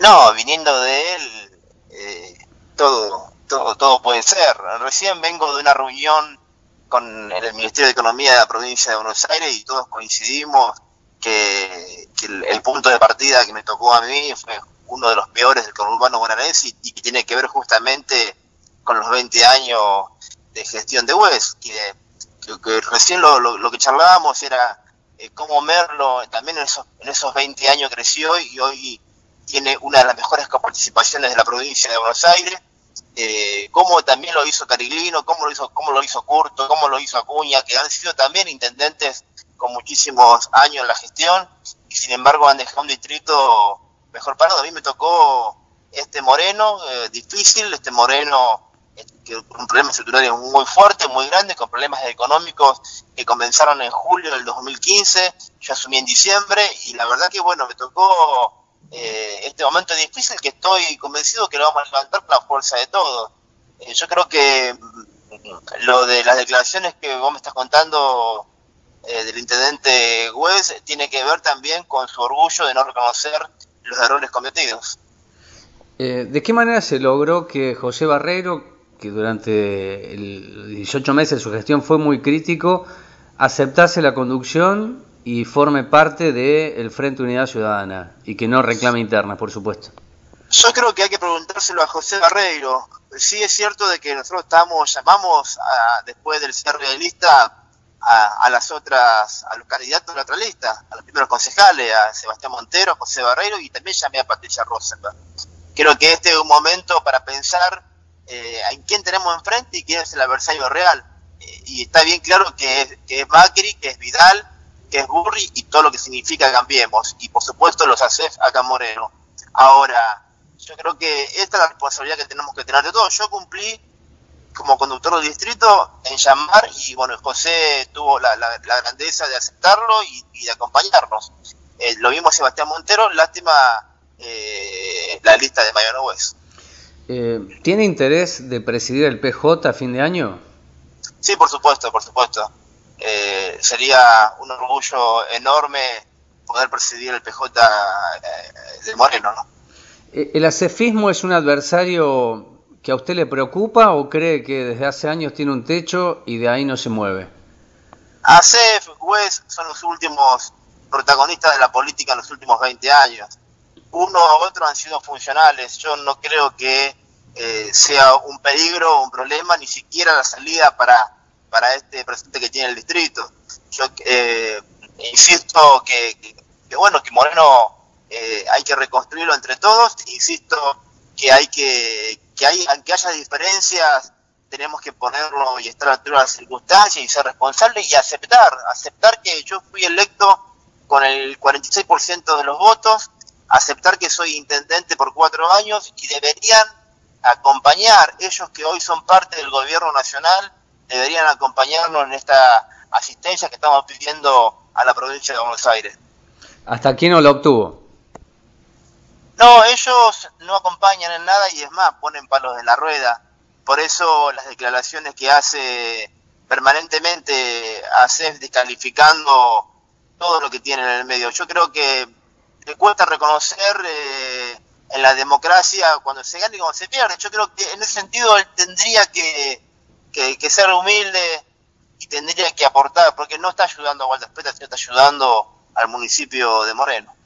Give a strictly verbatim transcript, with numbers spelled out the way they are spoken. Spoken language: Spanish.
no, viniendo de él, eh, todo, todo, todo puede ser. Recién vengo de una reunión con el Ministerio de Economía de la provincia de Buenos Aires y todos coincidimos que, que el, el punto de partida que me tocó a mí fue uno de los peores del conurbano bonaerense y, y que tiene que ver justamente con los veinte años de gestión de Wes, que, que, que recién lo, lo, lo que charlábamos era eh, cómo Merlo también en esos, en esos veinte años creció y hoy tiene una de las mejores coparticipaciones de la provincia de Buenos Aires, eh, cómo también lo hizo Cariglino, cómo lo hizo, cómo lo hizo Curto, cómo lo hizo Acuña, que han sido también intendentes con muchísimos años en la gestión y sin embargo han dejado un distrito mejor parado. A mí me tocó este Moreno, eh, difícil, este Moreno eh, que con problemas estructurales muy fuertes, muy grandes, con problemas económicos que comenzaron en julio del dos mil quince, yo asumí en diciembre y la verdad que bueno, me tocó eh, este momento difícil que estoy convencido que lo vamos a levantar con la fuerza de todos. Eh, yo creo que lo de las declaraciones que vos me estás contando eh, del intendente Wes tiene que ver también con su orgullo de no reconocer los errores cometidos. Eh, ¿De qué manera se logró que José Barreiro, que durante el dieciocho meses de su gestión fue muy crítico, aceptase la conducción y forme parte del Frente Unidad Ciudadana y que no reclame interna, por supuesto? Yo creo que hay que preguntárselo a José Barreiro. Sí es cierto de que nosotros estamos, llamamos a, después del cierre de lista a, a las otras, a los candidatos de la otra lista, a los primeros concejales, a Sebastián Montero, a José Barreiro y también llamé a Patricia Rosenberg. Creo que este es un momento para pensar eh, en quién tenemos enfrente y quién es el adversario real. Eh, y está bien claro que es, que es Macri, que es Vidal, que es Burri y todo lo que significa Cambiemos. Y por supuesto los A C E F acá en Moreno. Ahora, yo creo que esta es la responsabilidad que tenemos que tener de todos. Yo cumplí como conductor del distrito en llamar y bueno, José tuvo la, la, la grandeza de aceptarlo y, y de acompañarnos. Eh, lo vimos a Sebastián Montero, lástima eh, la lista de Mariano Wes. Eh, ¿Tiene interés de presidir el P J a fin de año? Sí, por supuesto, por supuesto. Eh, sería un orgullo enorme poder presidir el P J eh, de Moreno, ¿no? ¿El acefismo es un adversario que a usted le preocupa o cree que desde hace años tiene un techo y de ahí no se mueve? A C E F, Wes son los últimos protagonistas de la política en los últimos veinte años. Uno u otro han sido funcionales. Yo no creo que eh, sea un peligro o un problema, ni siquiera la salida para, para este presidente que tiene el distrito. Yo eh, insisto que, que, que, bueno, que Moreno eh, hay que reconstruirlo entre todos. Insisto que hay que, que hay, aunque haya diferencias, tenemos que ponerlo y estar a la altura de las circunstancias y ser responsables y aceptar, aceptar que yo fui electo con el cuarenta y seis por ciento de los votos, aceptar que soy intendente por cuatro años y deberían acompañar, ellos que hoy son parte del gobierno nacional, deberían acompañarnos en esta asistencia que estamos pidiendo a la provincia de Buenos Aires. ¿Hasta aquí no lo obtuvo? No, ellos no acompañan en nada y es más, ponen palos en la rueda. Por eso las declaraciones que hace permanentemente A C E F descalificando todo lo que tiene en el medio. Yo creo que le cuesta reconocer eh, en la democracia cuando se gana y cuando se pierde. Yo creo que en ese sentido él tendría que, que, que ser humilde y tendría que aportar, porque no está ayudando a Gualda Speta, sino está ayudando al municipio de Moreno.